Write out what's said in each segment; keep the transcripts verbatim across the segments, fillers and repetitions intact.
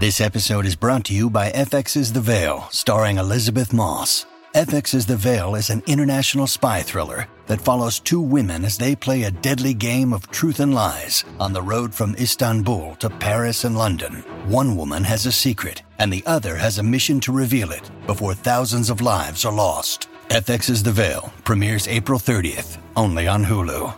This episode is brought to you by F X's The Veil, starring Elizabeth Moss. F X's The Veil is an international spy thriller that follows two women as they play a deadly game of truth and lies on the road from Istanbul to Paris and London. One woman has a secret, and the other has a mission to reveal it before thousands of lives are lost. F X's The Veil premieres April thirtieth, only on Hulu.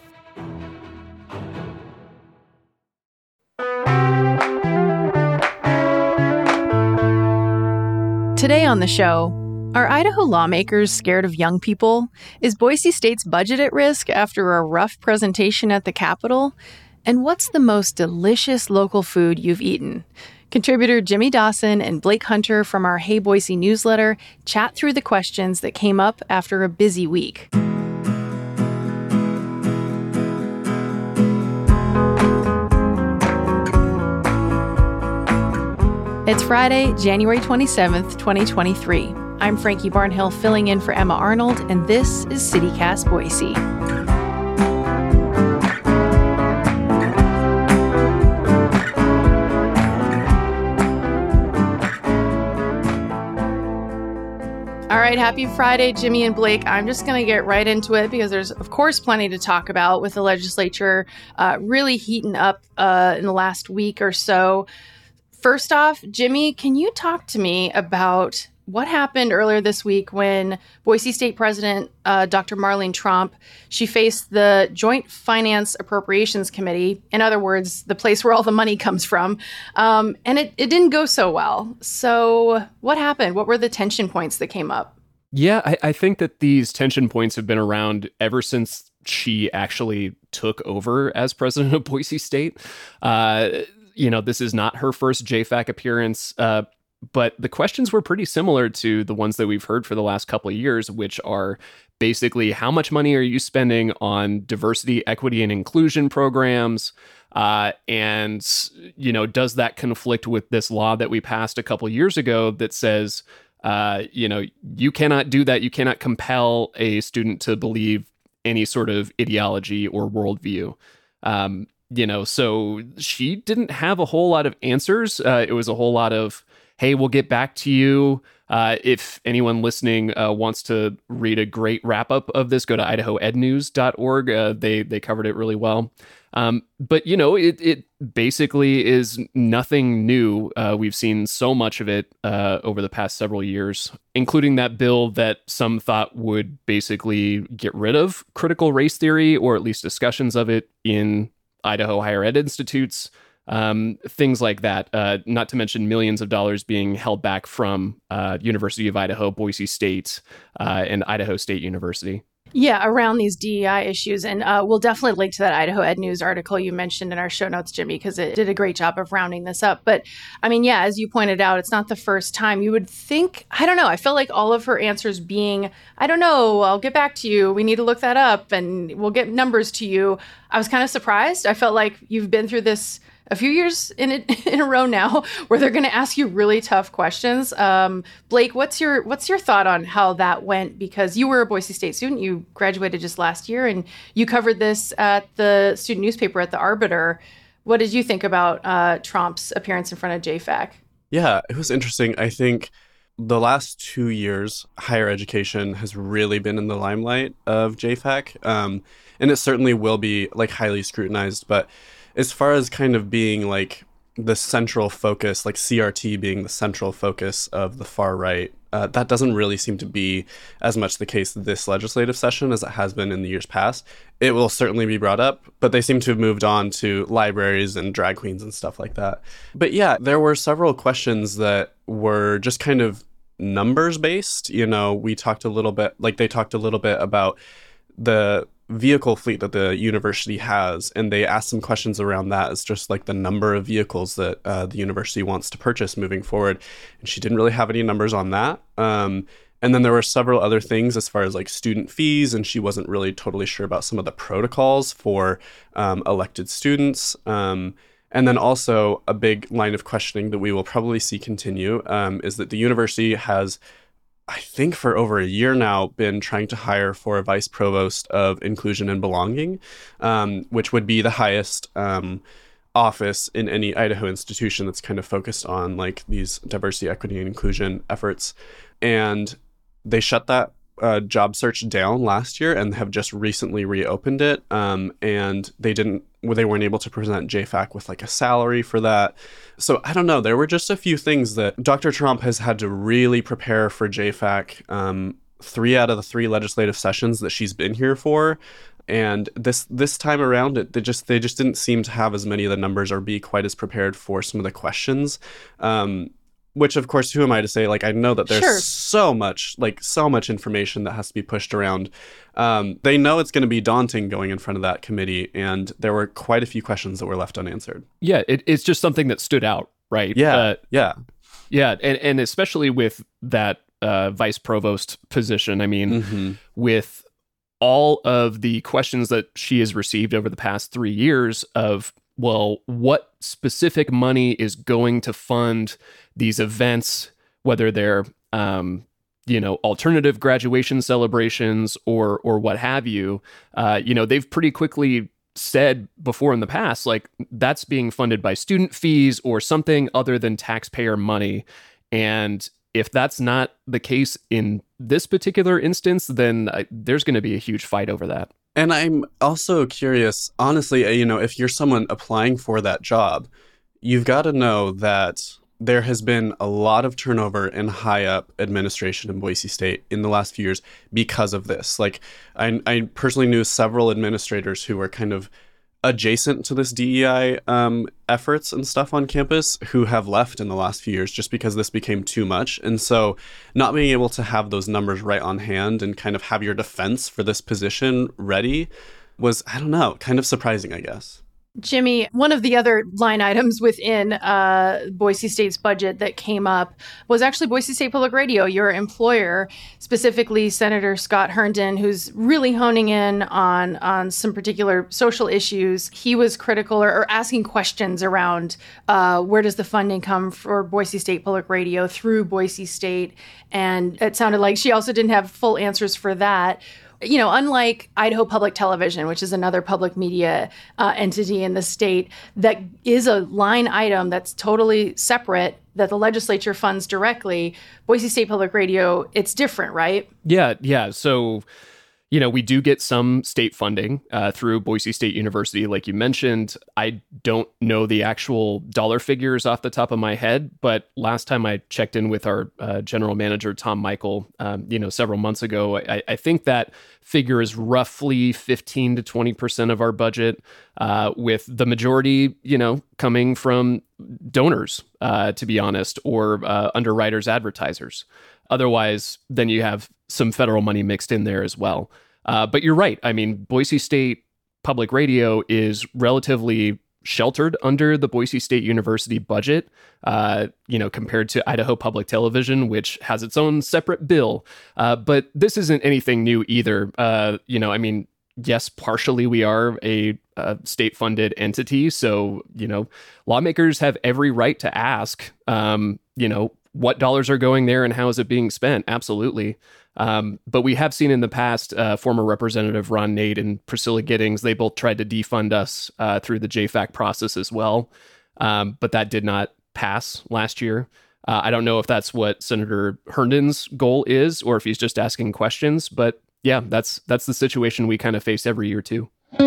Today on the show, are Idaho lawmakers scared of young people? Is Boise State's budget at risk after a rough presentation at the Capitol? And what's the most delicious local food you've eaten? Contributor Jimmy Dawson and Blake Hunter from our Hey Boise newsletter chat through the questions that came up after a busy week. It's Friday, January twenty-seventh, twenty twenty-three. I'm Frankie Barnhill filling in for Emma Arnold, and this is CityCast Boise. All right, happy Friday, Jimmy and Blake. I'm just going to get right into it because there's, of course, plenty to talk about with the legislature uh, really heating up uh, in the last week or so. First off, Jimmy, can you talk to me about what happened earlier this week when Boise State President uh, Doctor Marlene Tromp, she faced the Joint Finance Appropriations Committee, in other words, the place where all the money comes from, um, and it, it didn't go so well. So what happened? What were the tension points that came up? Yeah, I, I think that these tension points have been around ever since she actually took over as president of Boise State. Uh You know, this is not her first J FAC appearance, uh, but the questions were pretty similar to the ones that we've heard for the last couple of years, which are basically how much money are you spending on diversity, equity, and inclusion programs? Uh, and, you know, does that conflict with this law that we passed a couple of years ago that says, uh, you know, you cannot do that. You cannot compel a student to believe any sort of ideology or worldview. Um You know, so she didn't have a whole lot of answers. Uh, it was a whole lot of, hey, we'll get back to you. Uh, if anyone listening uh, wants to read a great wrap up of this, go to idaho ed news dot org. Uh, they they covered it really well. Um, but, you know, it, it basically is nothing new. Uh, we've seen so much of it uh, over the past several years, including that bill that some thought would basically get rid of critical race theory, or at least discussions of it in Idaho higher ed institutes, um, things like that, uh, not to mention millions of dollars being held back from uh, University of Idaho, Boise State, uh, and Idaho State University. Yeah, around these D E I issues. And uh, we'll definitely link to that Idaho Ed News article you mentioned in our show notes, Jimmy, because it did a great job of rounding this up. But I mean, yeah, as you pointed out, it's not the first time. You would think, I don't know, I felt like all of her answers being, I don't know, I'll get back to you. We need to look that up and we'll get numbers to you. I was kind of surprised. I felt like you've been through this a few years in a, in a row now where they're going to ask you really tough questions. Um, Blake, what's your what's your thought on how that went? Because you were a Boise State student. You graduated just last year and you covered this at the student newspaper at the Arbiter. What did you think about uh, Tromp's appearance in front of J FAC? Yeah, it was interesting. I think the last two years, higher education has really been in the limelight of J FAC. Um, and it certainly will be like highly scrutinized, but as far as kind of being like the central focus, like C R T being the central focus of the far right, uh, that doesn't really seem to be as much the case this legislative session as it has been in the years past. It will certainly be brought up, but they seem to have moved on to libraries and drag queens and stuff like that. But yeah, there were several questions that were just kind of numbers based. You know, we talked a little bit, like they talked a little bit about the vehicle fleet that the university has, and they asked some questions around that as just like the number of vehicles that uh, the university wants to purchase moving forward, and she didn't really have any numbers on that. Um, and then there were several other things as far as like student fees, and she wasn't really totally sure about some of the protocols for um, elected students. Um, and then also a big line of questioning that we will probably see continue um, is that the university has, I think for over a year now, been trying to hire for a vice provost of inclusion and belonging, um, which would be the highest um, office in any Idaho institution that's kind of focused on like these diversity, equity, and inclusion efforts. And they shut that uh, job search down last year and have just recently reopened it. Um, and they didn't, well, they weren't able to present J FAC with like a salary for that. So I don't know. There were just a few things that Doctor Trump has had to really prepare for J FAC. Um, three out of the three legislative sessions that she's been here for. And this this time around, it they just they just didn't seem to have as many of the numbers or be quite as prepared for some of the questions. Um, which, of course, who am I to say? Like, I know that there's Sure. so much, like so much information that has to be pushed around. Um, they know it's going to be daunting going in front of that committee, and there were quite a few questions that were left unanswered. Yeah, it, it's just something that stood out, right? Yeah, Uh, yeah, yeah, and and especially with that uh, vice provost position. I mean, hmm with all of the questions that she has received over the past three years of, well, what specific money is going to fund these events, whether they're, um, you know, alternative graduation celebrations or or what have you. Uh, you know, they've pretty quickly said before in the past, like, that's being funded by student fees or something other than taxpayer money. And if that's not the case in this particular instance, then uh, there's going to be a huge fight over that. And I'm also curious, honestly, uh, you know, if you're someone applying for that job, you've got to know that there has been a lot of turnover in high up administration in Boise State in the last few years because of this. Like, I, I personally knew several administrators who were kind of adjacent to this D E I um, efforts and stuff on campus who have left in the last few years just because this became too much. And so not being able to have those numbers right on hand and kind of have your defense for this position ready was, I don't know, kind of surprising, I guess. Jimmy, one of the other line items within uh, Boise State's budget that came up was actually Boise State Public Radio, your employer, specifically Senator Scott Herndon, who's really honing in on, on some particular social issues. He was critical or, or asking questions around uh, where does the funding come for Boise State Public Radio through Boise State. And it sounded like she also didn't have full answers for that. You know, unlike Idaho Public Television, which is another public media uh, entity in the state, that is a line item that's totally separate that the legislature funds directly, Boise State Public Radio, it's different, right? Yeah, yeah. So, you know, we do get some state funding uh, through Boise State University, like you mentioned. I don't know the actual dollar figures off the top of my head, but last time I checked in with our uh, general manager, Tom Michael, um, you know, several months ago, I, I think that figure is roughly fifteen to twenty percent of our budget, uh, with the majority, you know, coming from donors, uh, to be honest, or uh, underwriters, advertisers. Otherwise, then you have some federal money mixed in there as well. Uh, but you're right. I mean, Boise State Public Radio is relatively sheltered under the Boise State University budget, uh, you know, compared to Idaho Public Television, which has its own separate bill. Uh, but this isn't anything new either. Uh, you know, I mean, yes, partially we are a, a state-funded entity. So, you know, lawmakers have every right to ask, um, you know, what dollars are going there and how is it being spent? Absolutely. Um, but we have seen in the past, uh, former Representative Ron Nate and Priscilla Giddings, they both tried to defund us uh, through the J FAC process as well. Um, but that did not pass last year. Uh, I don't know if that's what Senator Herndon's goal is or if he's just asking questions. But yeah, that's that's the situation we kind of face every year too.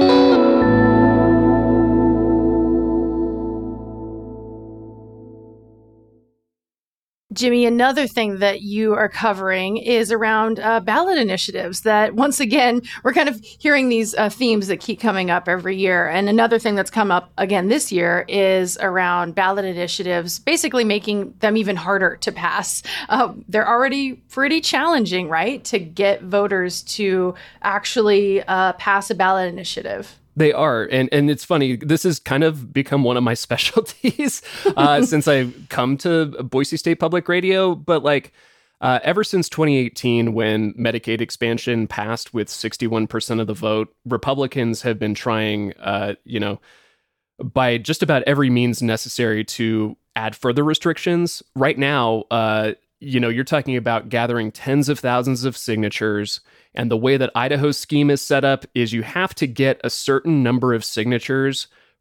Jimmy, another thing that you are covering is around uh, ballot initiatives that, once again, we're kind of hearing these uh, themes that keep coming up every year. And another thing that's come up again this year is around ballot initiatives, basically making them even harder to pass. Uh, they're already pretty challenging, right, to get voters to actually uh, pass a ballot initiative. They are. And and it's funny, this has kind of become one of my specialties uh, since I've come to Boise State Public Radio. But like uh, ever since twenty eighteen, when Medicaid expansion passed with sixty-one percent of the vote, Republicans have been trying, uh, you know, by just about every means necessary to add further restrictions. Right now, uh, you know, you're talking about gathering tens of thousands of signatures. And the way that Idaho's scheme is set up is you have to get a certain number of signatures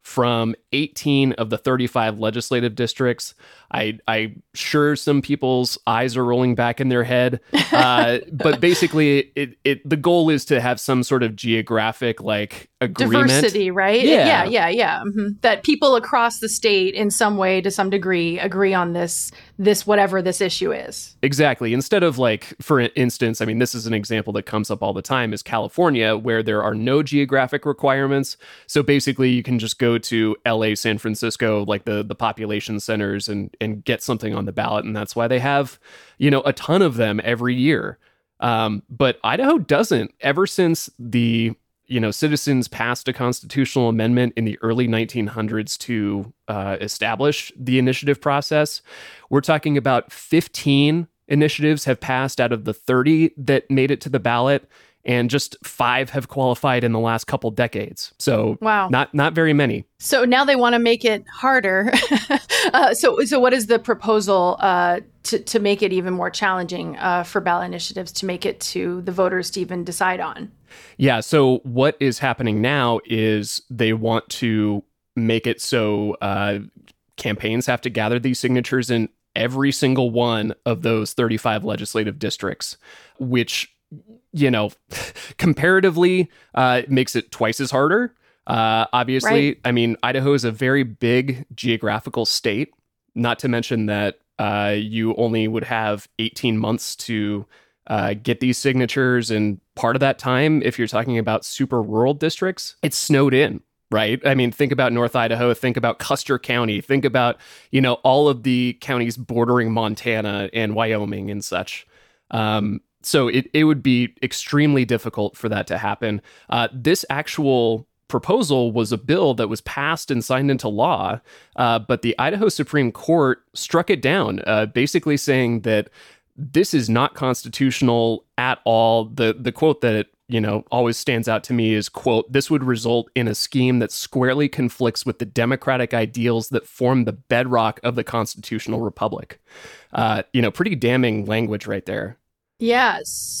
from eighteen of the thirty-five legislative districts. I, I'm sure some people's eyes are rolling back in their head. Uh, but basically, it, it the goal is to have some sort of geographic like agreement. Diversity, right? Yeah, yeah, yeah. yeah. Mm-hmm. That people across the state in some way, to some degree, agree on this, this whatever this issue is. Exactly. Instead of like, for instance, I mean, this is an example that comes up all the time, is California, where there are no geographic requirements. So basically, you can just go to L A, San Francisco, like the, the population centers, and and get something on the ballot. And that's why they have, you know, a ton of them every year. Um, but Idaho doesn't. Ever since the, you know, citizens passed a constitutional amendment in the early nineteen hundreds to uh, establish the initiative process, we're talking about fifteen initiatives have passed out of the thirty that made it to the ballot, and just five have qualified in the last couple decades. So wow. not not very many. So now they want to make it harder. uh, so so what is the proposal uh, to, to make it even more challenging uh, for ballot initiatives to make it to the voters to even decide on? Yeah, so what is happening now is they want to make it so uh, campaigns have to gather these signatures in every single one of those thirty-five legislative districts, which, you know, comparatively uh, makes it twice as harder. Uh, obviously, right. I mean, Idaho is a very big geographical state, not to mention that uh, you only would have eighteen months to uh, get these signatures. And part of that time, if you're talking about super rural districts, it's snowed in. Right. I mean, think about North Idaho, think about Custer County, think about, you know, all of the counties bordering Montana and Wyoming and such. Um, so it, it would be extremely difficult for that to happen. Uh, this actual proposal was a bill that was passed and signed into law, uh, but the Idaho Supreme Court struck it down, uh, basically saying that this is not constitutional at all. The the quote that it, you know, always stands out to me is, quote, "This would result in a scheme that squarely conflicts with the democratic ideals that form the bedrock of the constitutional republic." Uh, you know, pretty damning language right there. Yeah,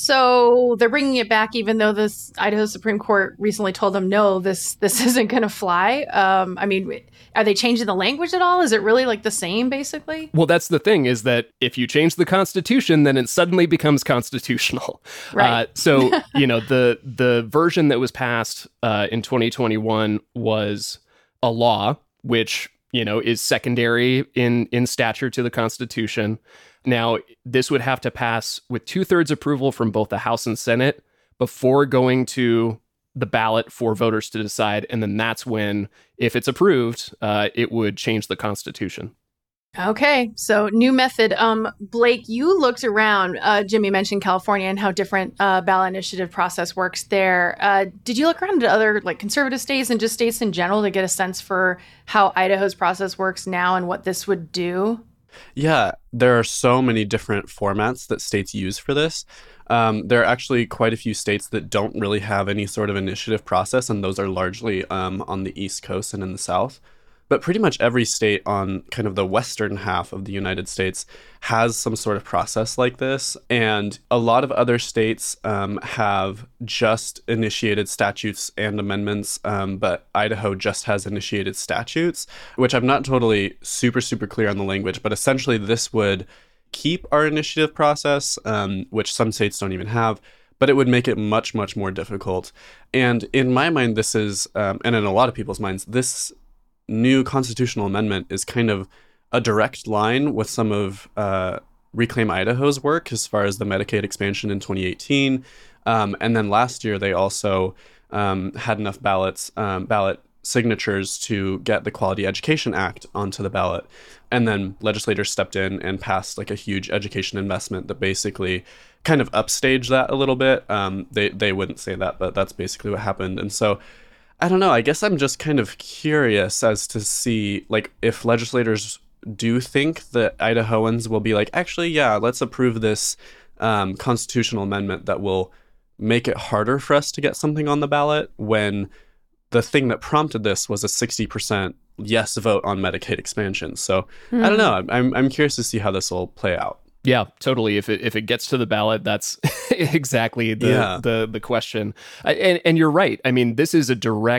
so they're bringing it back, even though this Idaho Supreme Court recently told them, no, this this isn't going to fly. Um, I mean, are they changing the language at all? Is it really like the same, basically? Well, that's the thing, is that if you change the Constitution, then it suddenly becomes constitutional. Right. Uh, so, you know, the the version that was passed uh, in twenty twenty-one was a law, which, you know, is secondary in in stature to the Constitution. Now, this would have to pass with two-thirds approval from both the House and Senate before going to the ballot for voters to decide. And then that's when, if it's approved, uh, it would change the Constitution. Okay, so new method. Um, Blake, you looked around. Uh, Jimmy mentioned California and how different uh, ballot initiative process works there. Uh, did you look around at other like conservative states and just states in general to get a sense for how Idaho's process works now and what this would do? Yeah, there are so many different formats that states use for this. Um, there are actually quite a few states that don't really have any sort of initiative process, and those are largely um, on the East Coast and in the South. But pretty much every state on kind of the western half of the United States has some sort of process like this. And a lot of other states um, have just initiated statutes and amendments, um, but Idaho just has initiated statutes, which I'm not totally super, super clear on the language. But essentially, this would keep our initiative process, um, which some states don't even have, but it would make it much, much more difficult. And in my mind, this is, um, and in a lot of people's minds, this new constitutional amendment is kind of a direct line with some of uh, Reclaim Idaho's work as far as the Medicaid expansion in twenty eighteen. Um, and then last year, they also um, had enough ballots, um, ballot signatures to get the Quality Education Act onto the ballot. And then legislators stepped in and passed like a huge education investment that basically kind of upstaged that a little bit. Um, they, they wouldn't say that, but that's basically what happened. And so I don't know. I guess I'm just kind of curious as to see, like, if legislators do think that Idahoans will be like, actually, yeah, let's approve this um, constitutional amendment that will make it harder for us to get something on the ballot, when the thing that prompted this was a sixty percent yes vote on Medicaid expansion. So mm. I don't know. I'm I'm curious to see how this will play out. Yeah, totally. If it if it gets to the ballot, that's exactly the, yeah. the the question. And and you're right. I mean, this is a direct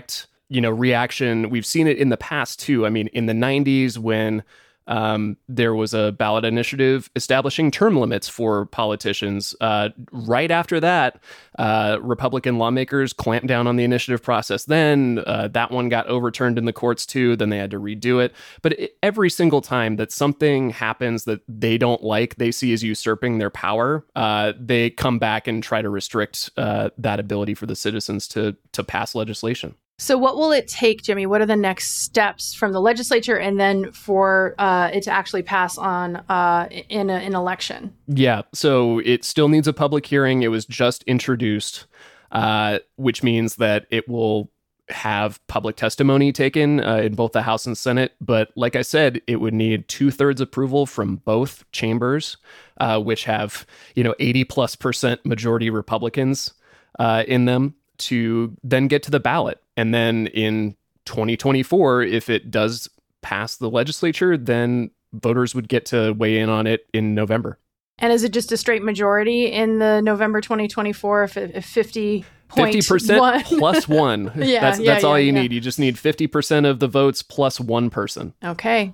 you know, reaction. We've seen it in the past too. I mean, in the nineties when Um, there was a ballot initiative establishing term limits for politicians. Uh, right after that, uh, Republican lawmakers clamped down on the initiative process. Then uh, that one got overturned in the courts too. Then they had to redo it. But it, every single time that something happens that they don't like, they see as usurping their power, uh, they come back and try to restrict uh, that ability for the citizens to to pass legislation. So what will it take, Jimmy? What are the next steps from the legislature and then for uh, it to actually pass on uh, in a, an election? Yeah, so it still needs a public hearing. It was just introduced, uh, which means that it will have public testimony taken uh, in both the House and Senate. But like I said, it would need two-thirds approval from both chambers, uh, which have, you know, eighty plus percent majority Republicans uh, in them, to then get to the ballot. And then in twenty twenty-four, if it does pass the legislature, then voters would get to weigh in on it in November. And is it just a straight majority in the November twenty twenty-four if, if fifty fifty percent plus one. yeah, that's yeah, that's all yeah, you yeah. need. You just need fifty percent of the votes plus one person. Okay.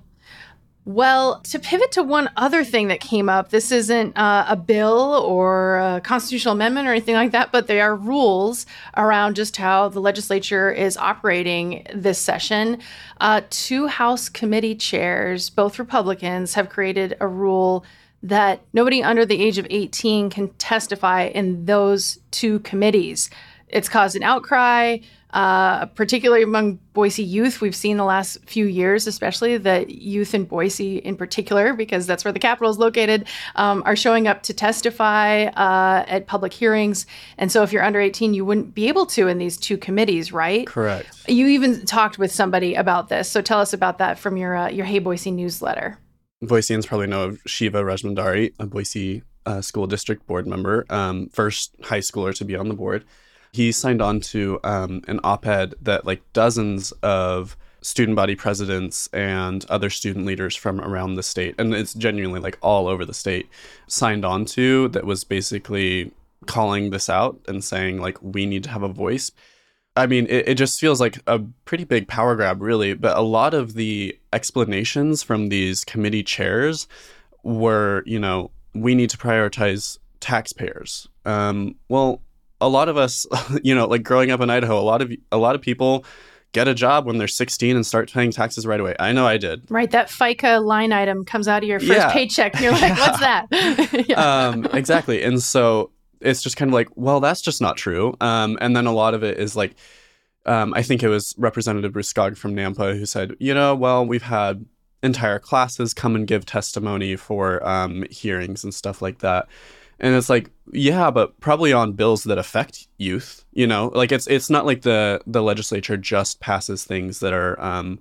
Well, to pivot to one other thing that came up, this isn't uh, a bill or a constitutional amendment or anything like that, but they are rules around just how the legislature is operating this session. Uh, two House committee chairs, both Republicans, have created a rule that nobody under the age of eighteen can testify in those two committees. It's caused an outcry, uh, particularly among Boise youth. We've seen the last few years, especially the youth in Boise in particular, because that's where the Capitol is located, um, are showing up to testify uh, at public hearings. And so if you're under eighteen, you wouldn't be able to in these two committees, right? Correct. You even talked with somebody about this. So tell us about that from your uh, your Hey Boise newsletter. Boiseans probably know of Shiva Rajmandari, a Boise uh, school district board member, um, first high schooler to be on the board. He signed on to um, an op-ed that like dozens of student body presidents and other student leaders from around the state, and it's genuinely like all over the state, signed on to, that was basically calling this out and saying like, we need to have a voice. I mean, it, it just feels like a pretty big power grab, really. But a lot of the explanations from these committee chairs were, you know, we need to prioritize taxpayers. Um, well, a lot of us, you know, like growing up in Idaho, a lot of a lot of people get a job when they're sixteen and start paying taxes right away. I know I did. Right. That FICA line item comes out of your first Yeah. paycheck. You're like, what's that? yeah. Um, exactly. And so it's just kind of like, well, that's just not true. Um, and then a lot of it is like, um, I think it was Representative Bruce Skog from Nampa who said, you know, well, we've had entire classes come and give testimony for um, hearings and stuff like that. And it's like, yeah, but probably on bills that affect youth, you know, like it's it's not like the the legislature just passes things that are um,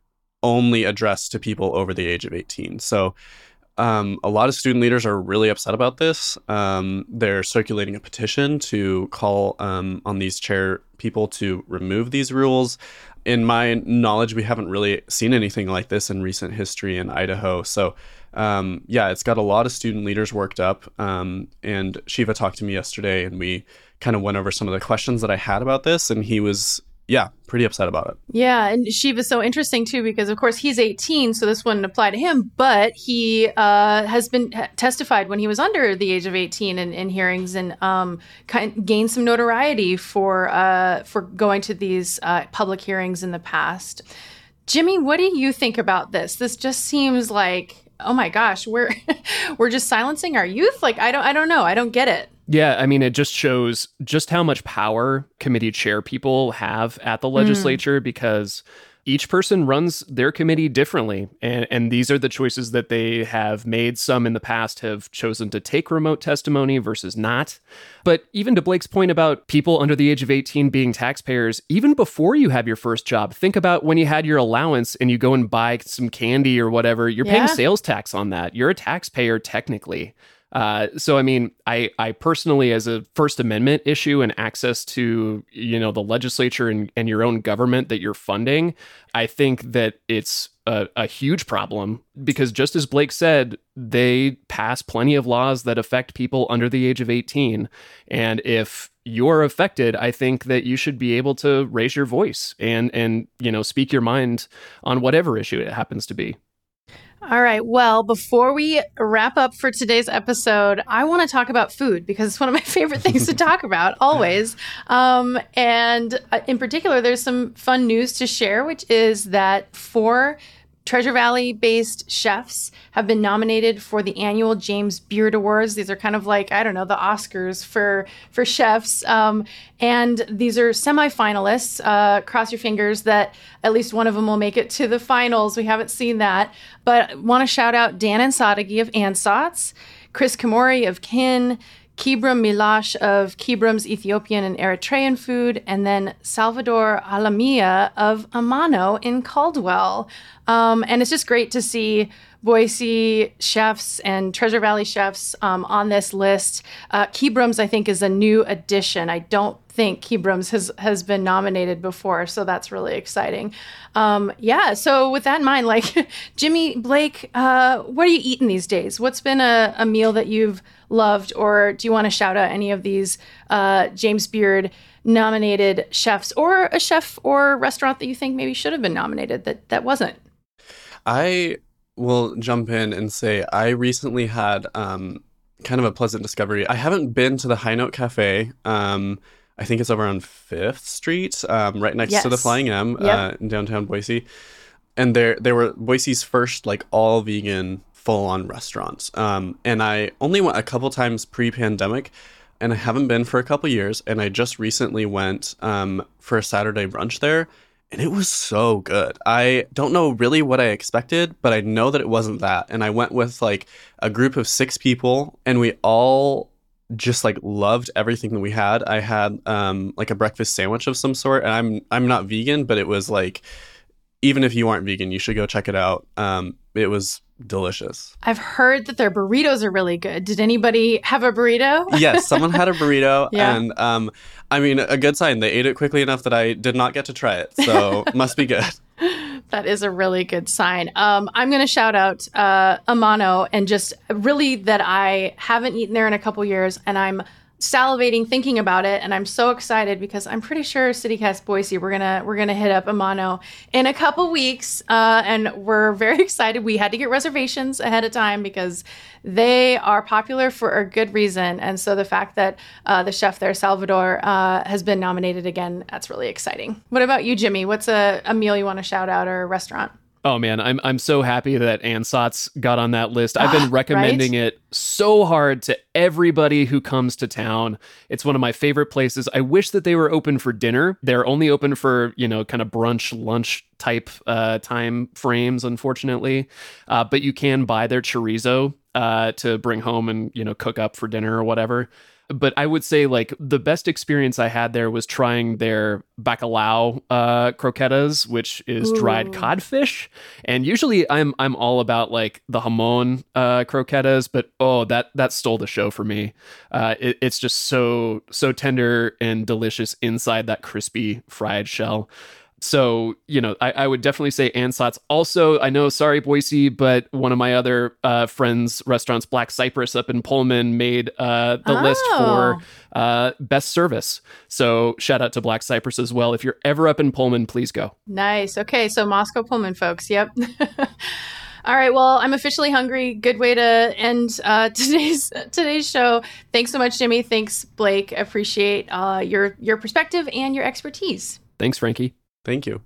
only addressed to people over the age of eighteen. So um, a lot of student leaders are really upset about this. Um, they're circulating a petition to call um, on these chair people to remove these rules. In my knowledge, we haven't really seen anything like this in recent history in Idaho. So Um, yeah, it's got a lot of student leaders worked up. Um, and Shiva talked to me yesterday and we kind of went over some of the questions that I had about this. And he was, yeah, pretty upset about it. Yeah. And Shiva's so interesting, too, because, of course, he's eighteen, so this wouldn't apply to him. But he uh, has been ha- testified when he was under the age of eighteen in, in hearings and um, kind gained some notoriety for, uh, for going to these uh, public hearings in the past. Jimmy, what do you think about this? This just seems like, oh my gosh, we're we're just silencing our youth. Like, I don't I don't know. I don't get it. Yeah, I mean, it just shows just how much power committee chair people have at the legislature mm. because each person runs their committee differently. And, and these are the choices that they have made. Some in the past have chosen to take remote testimony versus not. But even to Blake's point about people under the age of eighteen being taxpayers, even before you have your first job, think about when you had your allowance and you go and buy some candy or whatever, you're yeah. paying sales tax on that. You're a taxpayer technically. Uh, so, I mean, I, I personally, as a First Amendment issue and access to, you know, the legislature and, and your own government that you're funding, I think that it's a, a huge problem because just as Blake said, they pass plenty of laws that affect people under the age of eighteen. And if you're affected, I think that you should be able to raise your voice and, and, you know, speak your mind on whatever issue it happens to be. All right. Well, before we wrap up for today's episode, I want to talk about food because it's one of my favorite things to talk about always. Um, and in particular, there's some fun news to share, which is that four Treasure Valley-based chefs have been nominated for the annual James Beard Awards. These are kind of like, I don't know, the Oscars for for chefs. Um, and these are semifinalists. Uh, cross your fingers that at least one of them will make it to the finals. We haven't seen that. But want to shout out Dan Ansadeghi of Ansats, Chris Kamori of Kin, Kibram Milash of Kibram's Ethiopian and Eritrean food, and then Salvador Alamia of Amano in Caldwell. Um, and it's just great to see Boise chefs and Treasure Valley chefs um, on this list. Uh, Kibram's, I think, is a new addition. I don't think Kibram's has, has been nominated before, so that's really exciting. Um, yeah, so with that in mind, like, Jimmy, Blake, uh, what are you eating these days? What's been a, a meal that you've loved, or do you want to shout out any of these uh, James Beard nominated chefs, or a chef or restaurant that you think maybe should have been nominated that, that wasn't? I will jump in and say I recently had um, kind of a pleasant discovery. I haven't been to the High Note Cafe. Um, I think it's over on Fifth Street, um, right next yes. to the Flying M yep. uh, in downtown Boise. And there, they were Boise's first like all vegan full-on restaurants. Um, and I only went a couple times pre-pandemic, and I haven't been for a couple years. And I just recently went um, for a Saturday brunch there. And it was so good. I don't know really what I expected, but I know that it wasn't that. And I went with like a group of six people, and we all just like loved everything that we had. I had um, like a breakfast sandwich of some sort, and I'm I'm not vegan, but it was like, even if you aren't vegan, you should go check it out. Um, it was delicious. I've heard that their burritos are really good. Did anybody have a burrito? Yes, someone had a burrito. yeah. And um, I mean, a good sign. They ate it quickly enough that I did not get to try it. So must be good. That is a really good sign. Um, I'm going to shout out uh, Amano, and just really that I haven't eaten there in a couple years, and I'm salivating thinking about it, and I'm so excited because I'm pretty sure CityCast Boise we're gonna we're gonna hit up Amano in a couple weeks, uh, and we're very excited. We had to get reservations ahead of time because they are popular for a good reason, and so the fact that uh, the chef there, Salvador, uh, has been nominated again, that's really exciting. What about you, Jimmy? What's a, a meal you want to shout out, or a restaurant? Oh man, I'm I'm so happy that Ansats got on that list. I've been recommending right? it so hard to everybody who comes to town. It's one of my favorite places. I wish that they were open for dinner. They're only open for, you know, kind of brunch, lunch type uh, time frames, unfortunately. Uh, but you can buy their chorizo uh, to bring home and, you know, cook up for dinner or whatever. But I would say like the best experience I had there was trying their bacalao uh, croquetas, which is Ooh. dried codfish. And usually I'm I'm all about like the jamon uh, croquetas, but oh, that that stole the show for me. Uh, it, it's just so so tender and delicious inside that crispy fried shell. So, you know, I, I would definitely say Ansats. Also, I know, sorry, Boise, but one of my other uh, friends' restaurants, Black Cypress up in Pullman, made uh, the oh. list for uh, best service. So shout out to Black Cypress as well. If you're ever up in Pullman, please go. Nice. Okay, so Moscow Pullman folks. Yep. All right. Well, I'm officially hungry. Good way to end uh, today's today's show. Thanks so much, Jimmy. Thanks, Blake. I appreciate uh, your your perspective and your expertise. Thanks, Frankie. Thank you.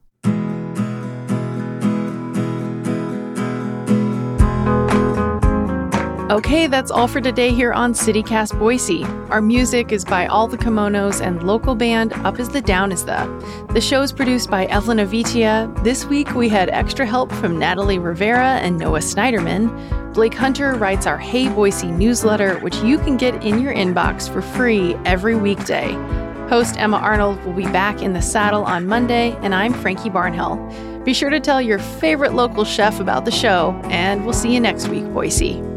Okay, that's all for today here on CityCast Boise. Our music is by All the Kimonos and local band Up As the Down Is The. The show is produced by Evelyn Avitia. This week we had extra help from Natalie Rivera and Noah Snyderman. Blake Hunter writes our Hey Boise newsletter, which you can get in your inbox for free every weekday. Host Emma Arnold will be back in the saddle on Monday, and I'm Frankie Barnhill. Be sure to tell your favorite local chef about the show, and we'll see you next week, Boise.